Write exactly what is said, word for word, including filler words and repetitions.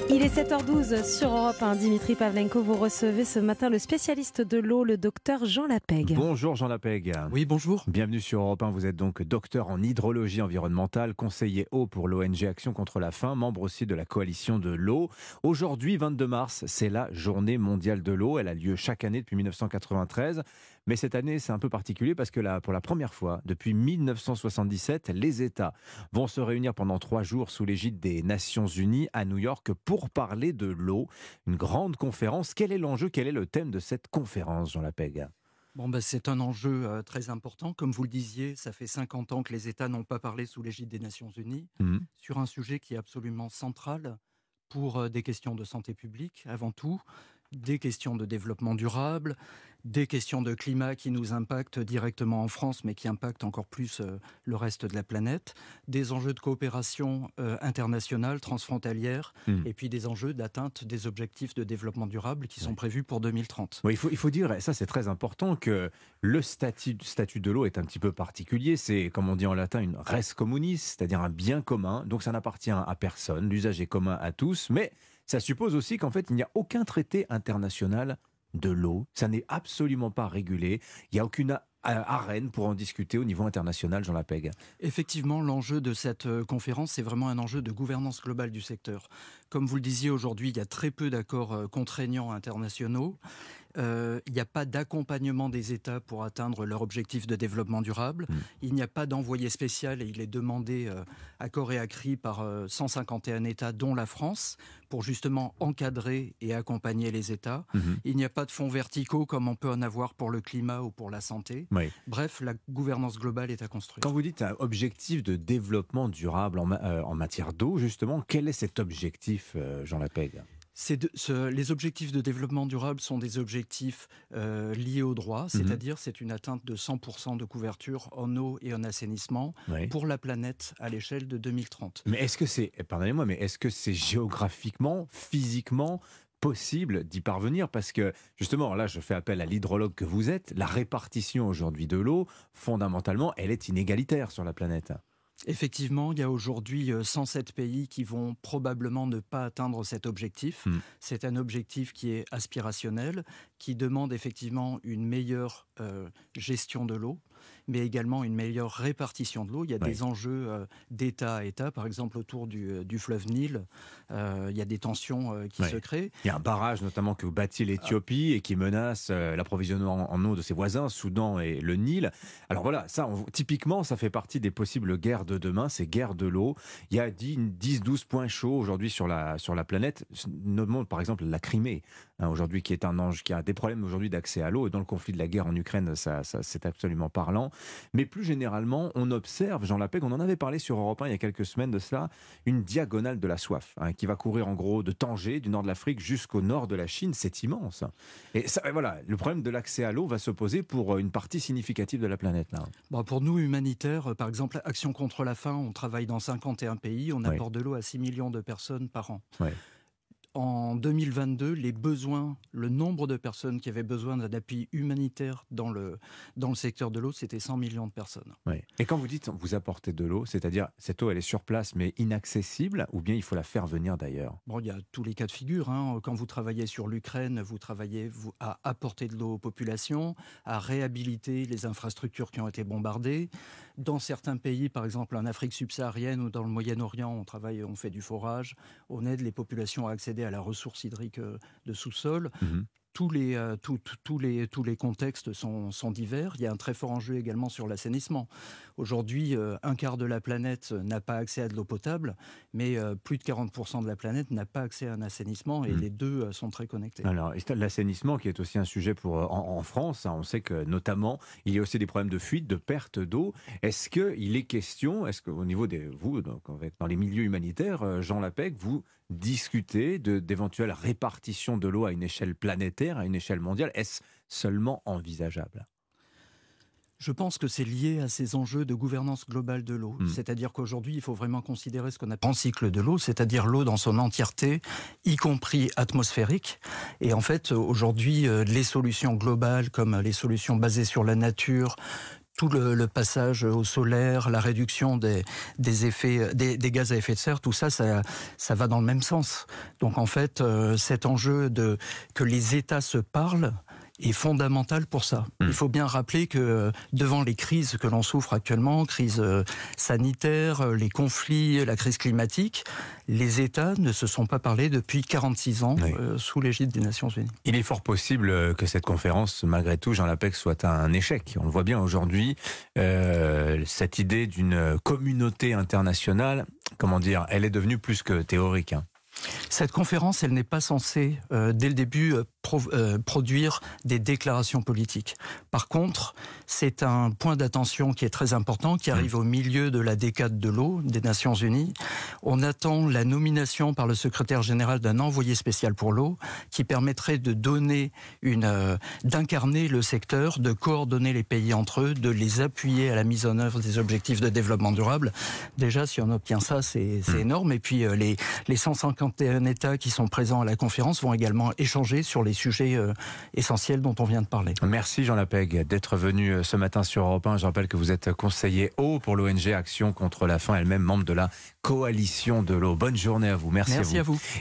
Il est sept heures douze sur Europe un. Dimitri Pavlenko, vous recevez ce matin le spécialiste de l'eau, le docteur Jean Lapègue. Bonjour Jean Lapègue. Oui, bonjour. Bienvenue sur Europe un. Vous êtes donc docteur en hydrologie environnementale, conseiller eau pour l'O N G Action contre la faim, membre aussi de la coalition de l'eau. Aujourd'hui, vingt-deux mars, c'est la journée mondiale de l'eau. Elle a lieu chaque année depuis mille neuf cent quatre-vingt-treize. Mais cette année, c'est un peu particulier parce que là, pour la première fois, depuis mille neuf cent soixante-dix-sept, les États vont se réunir pendant trois jours sous l'égide des Nations Unies à New York pour parler de l'eau. Une grande conférence. Quel est l'enjeu, quel est le thème de cette conférence, Jean Lapègue ? Bon, bah, c'est un enjeu euh, très important. Comme vous le disiez, ça fait cinquante ans que les États n'ont pas parlé sous l'égide des Nations Unies mmh. sur un sujet qui est absolument central pour euh, des questions de santé publique, avant tout, des questions de développement durable, des questions de climat qui nous impactent directement en France, mais qui impactent encore plus euh, le reste de la planète, des enjeux de coopération euh, internationale, transfrontalière, Mmh. et puis des enjeux d'atteinte des objectifs de développement durable qui sont Ouais. prévus pour deux mille trente. Oui, il faut, il faut dire, et ça c'est très important, que le statut, statut de l'eau est un petit peu particulier. C'est, comme on dit en latin, une res communis, c'est-à-dire un bien commun. Donc ça n'appartient à personne, l'usage est commun à tous. Mais ça suppose aussi qu'en fait, il n'y a aucun traité international de l'eau. Ça n'est absolument pas régulé. Il n'y a aucune a- arène pour en discuter au niveau international, Jean Lapègue. Effectivement, l'enjeu de cette euh, conférence, c'est vraiment un enjeu de gouvernance globale du secteur. Comme vous le disiez aujourd'hui, il y a très peu d'accords euh, contraignants internationaux. Euh, il n'y a pas d'accompagnement des États pour atteindre leur objectif de développement durable. Mmh. Il n'y a pas d'envoyé spécial et il est demandé euh, à corps et à cri par euh, cent cinquante et un États, dont la France, pour justement encadrer et accompagner les États. Mmh. Il n'y a pas de fonds verticaux comme on peut en avoir pour le climat ou pour la santé. Oui. Bref, la gouvernance globale est à construire. Quand vous dites un objectif de développement durable en, ma- euh, en matière d'eau, justement, quel est cet objectif, euh, Jean Lapègue ? C'est de- ce- les objectifs de développement durable sont des objectifs euh, liés au droit, c'est-à-dire c'est une atteinte de cent pour cent de couverture en eau et en assainissement Oui. pour la planète à l'échelle de deux mille trente. Mais est-ce que c'est, pardonnez-moi, mais est-ce que c'est géographiquement, physiquement possible d'y parvenir? Parce que, justement, là, je fais appel à l'hydrologue que vous êtes. La répartition aujourd'hui de l'eau, fondamentalement, elle est inégalitaire sur la planète. Effectivement, il y a aujourd'hui euh, cent sept pays qui vont probablement ne pas atteindre cet objectif. Mm. C'est un objectif qui est aspirationnel, qui demande effectivement une meilleure euh, gestion de l'eau, mais également une meilleure répartition de l'eau. Il y a Oui. des enjeux euh, d'État à État, par exemple autour du, euh, du fleuve Nil, euh, il y a des tensions euh, qui Oui. se créent. Il y a un barrage, notamment, que bâtit l'Éthiopie et qui menace euh, l'approvisionnement en eau de ses voisins, Soudan et le Nil. Alors voilà, ça, on- typiquement, ça fait partie des possibles guerres de demain, ces guerres de l'eau. Il y a dix douze points chauds aujourd'hui sur la, sur la planète, notamment, par exemple, la Crimée, hein, aujourd'hui, qui est un ange, qui a des problèmes aujourd'hui d'accès à l'eau. Et dans le conflit de la guerre en Ukraine, ça, ça, c'est absolument parlant. Mais plus généralement, on observe, Jean Lapègue, on en avait parlé sur Europe un il y a quelques semaines de cela, une diagonale de la soif, hein, qui va courir en gros de Tanger, du nord de l'Afrique, jusqu'au nord de la Chine. C'est immense. Et ça, voilà, le problème de l'accès à l'eau va se poser pour une partie significative de la planète, là. Bon, pour nous, humanitaires, euh, par exemple, Action contre la faim, on travaille dans cinquante et un pays, on Oui. apporte de l'eau à six millions de personnes par an. Oui. En deux mille vingt-deux, les besoins, le nombre de personnes qui avaient besoin d'un appui humanitaire dans le, dans le secteur de l'eau, c'était cent millions de personnes. Oui. Et quand vous dites vous apportez de l'eau, c'est-à-dire cette eau elle est sur place mais inaccessible, ou bien il faut la faire venir d'ailleurs? Bon, il y a tous les cas de figure, hein. Quand vous travaillez sur l'Ukraine, vous travaillez vous, à apporter de l'eau aux populations, à réhabiliter les infrastructures qui ont été bombardées. Dans certains pays, par exemple en Afrique subsaharienne ou dans le Moyen-Orient, on travaille, on fait du forage, on aide les populations à accéder à la ressource hydrique euh, de sous-sol. Mhm. Tous les, euh, tout- tout- tous les, tous les contextes sont, sont divers. Il y a un très fort enjeu également sur l'assainissement. Aujourd'hui, euh, un quart de la planète n'a pas accès à de l'eau potable, mais euh, plus de quarante pour cent de la planète n'a pas accès à un assainissement et Mm. les deux euh, sont très connectés. Alors, et l'assainissement qui est aussi un sujet pour, euh, en, en France, hein, on sait que notamment, il y a aussi des problèmes de fuite, de perte d'eau. Est-ce qu'il est question, est-ce qu'au niveau des, vous, donc, en fait, dans les milieux humanitaires, euh, Jean Lapègue, vous discutez de, d'éventuelles répartitions de l'eau à une échelle planétaire, à une échelle mondiale? Est-ce seulement envisageable? Je pense que c'est lié à ces enjeux de gouvernance globale de l'eau. Mm. C'est-à-dire qu'aujourd'hui, il faut vraiment considérer ce qu'on appelle le cycle de l'eau, c'est-à-dire l'eau dans son entièreté, y compris atmosphérique. Et en fait, aujourd'hui, euh, les solutions globales, comme les solutions basées sur la nature, tout le, le passage au solaire, la réduction des, des effets, des, des gaz à effet de serre, tout ça, ça, ça va dans le même sens. Donc en fait, euh, cet enjeu de que les États se parlent est fondamental pour ça. Mmh. Il faut bien rappeler que euh, devant les crises que l'on souffre actuellement, crise euh, sanitaire, euh, les conflits, la crise climatique, les États ne se sont pas parlé depuis quarante-six ans oui. euh, sous l'égide des Nations Unies. Il est fort possible que cette conférence, malgré tout, Jean Lapec, soit un échec. On le voit bien aujourd'hui, euh, cette idée d'une communauté internationale, comment dire, elle est devenue plus que théorique. Hein. Cette conférence, elle n'est pas censée, euh, dès le début, euh, pro, euh, produire des déclarations politiques. Par contre, c'est un point d'attention qui est très important, qui arrive mmh. au milieu de la décade de l'eau des Nations Unies. On attend la nomination par le secrétaire général d'un envoyé spécial pour l'eau, qui permettrait de donner une, euh, d'incarner le secteur, de coordonner les pays entre eux, de les appuyer à la mise en œuvre des objectifs de développement durable. Déjà, si on obtient ça, c'est, c'est mmh. énorme. Et puis, euh, les, les cent cinquante et un États qui sont présents à la conférence vont également échanger sur les sujets euh, essentiels dont on vient de parler. Merci Jean Lapeg d'être venu ce matin sur Europe un. Je rappelle que vous êtes conseiller eau pour l'O N G Action contre la faim, elle-même membre de la coalition de l'eau. Bonne journée à vous. Merci, Merci à vous. À vous.